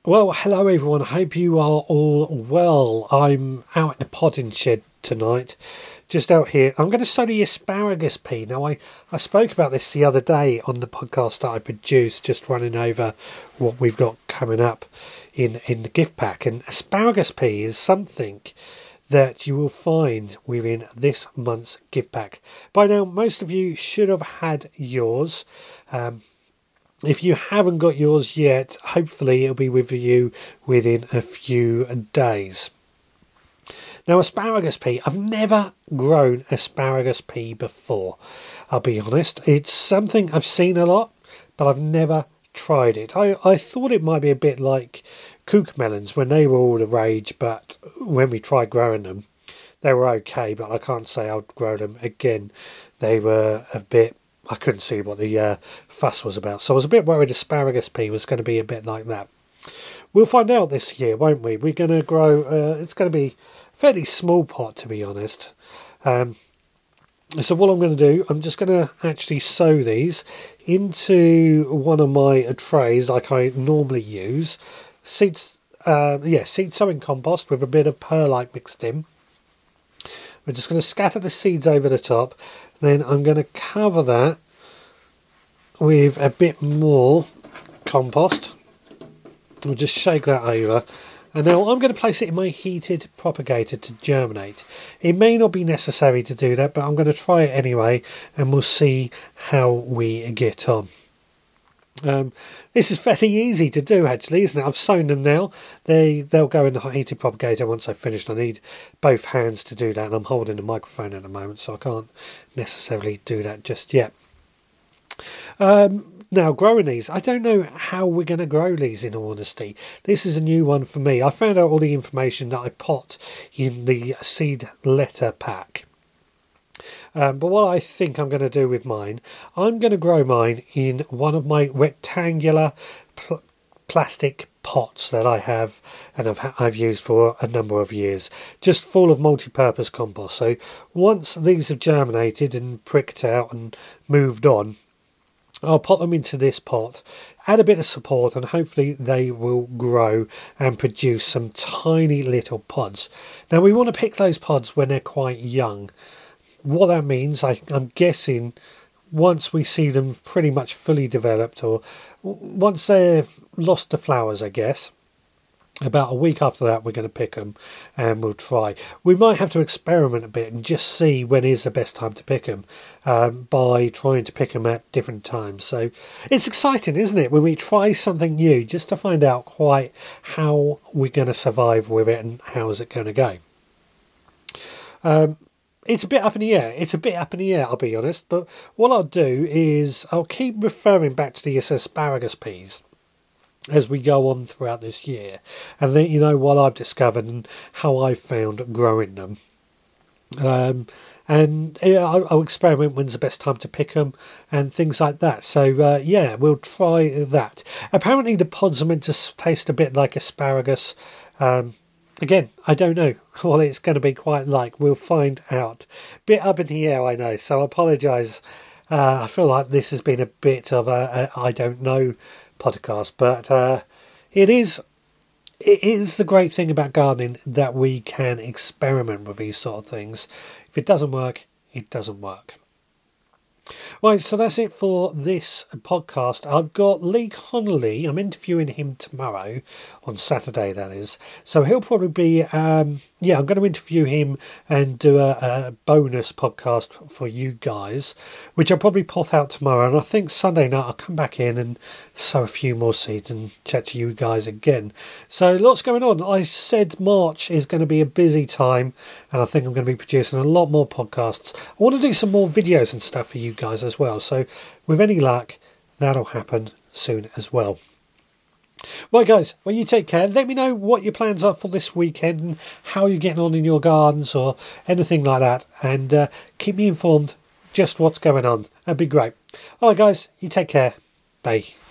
Well, hello everyone. I hope you are all well. I'm out at the potting shed tonight, just out here. I'm going to sow the asparagus pea. Now, I spoke about this the other day on the podcast that I produced, just running over what we've got coming up in the gift pack. And asparagus pea is something that you will find within this month's gift pack. By now, most of you should have had yours. If you haven't got yours yet, hopefully it'll be with you within a few days. Now, asparagus pea, I've never grown asparagus pea before, I'll be honest. It's something I've seen a lot, but I've never tried it. I thought it might be a bit like kook melons when they were all the rage, but when we tried growing them, they were okay, but I can't say I'd grow them again. They were a bit... I couldn't see what the fuss was about. So I was a bit worried asparagus pea was going to be a bit like that. We'll find out this year, won't we? We're going to grow... it's going to be a fairly small pot, to be honest. So what I'm going to do, I'm just going to actually sow these into one of my trays like I normally use. Seed sowing compost with a bit of perlite mixed in. We're just going to scatter the seeds over the top. Then I'm going to cover that with a bit more compost. We'll just shake that over. And now I'm going to place it in my heated propagator to germinate. It may not be necessary to do that, but I'm going to try it anyway, and we'll see how we get on. This is fairly easy to do, actually, isn't it? I've sown them now. They'll go in the heated propagator once I've finished. I need both hands to do that, and I'm holding the microphone at the moment, so I can't necessarily do that just yet. Now, growing these, I don't know how we're going to grow these, in all honesty. This is a new one for me. I found out all the information that I put in the seed letter pack. But what I think I'm going to do with mine, I'm going to grow mine in one of my rectangular plastic pots that I have and I've used for a number of years, just full of multi-purpose compost. So once these have germinated and pricked out and moved on, I'll put them into this pot, add a bit of support, and hopefully they will grow and produce some tiny little pods. Now, we want to pick those pods when they're quite young. What that means, I'm guessing, once we see them pretty much fully developed, or once they've lost the flowers, I guess, about a week after that, we're going to pick them and we'll try. We might have to experiment a bit and just see when is the best time to pick them by trying to pick them at different times. So it's exciting, isn't it, when we try something new, just to find out quite how we're going to survive with it and how is it going to go. It's a bit up in the air. I'll be honest. But what I'll do is I'll keep referring back to these asparagus peas as we go on throughout this year, and then what I've discovered and how I've found growing them. I'll experiment when's the best time to pick them and things like that. So we'll try that. Apparently the pods are meant to taste a bit like asparagus. Again, I don't know what it's going to be quite like. We'll find out. Bit up in the air, I know, so I apologise. I feel like this has been a bit of a I don't know podcast, but it is the great thing about gardening that we can experiment with these sort of things. If it doesn't work, it doesn't work. Right, so that's it for this podcast. I've got Lee Connolly. I'm interviewing him tomorrow, on Saturday that is. So he'll probably be, I'm going to interview him and do a bonus podcast for you guys, which I'll probably put out tomorrow. And I think Sunday night I'll come back in and sow a few more seeds and chat to you guys again. So lots going on. I said March is going to be a busy time, and I think I'm going to be producing a lot more podcasts. I want to do some more videos and stuff for you guys as well, so with any luck that'll happen soon as well. Right guys, well, you take care. Let me know what your plans are for this weekend and how you're getting on in your gardens or anything like that, and keep me informed just what's going on. That'd be great. Alright guys, you take care. Bye.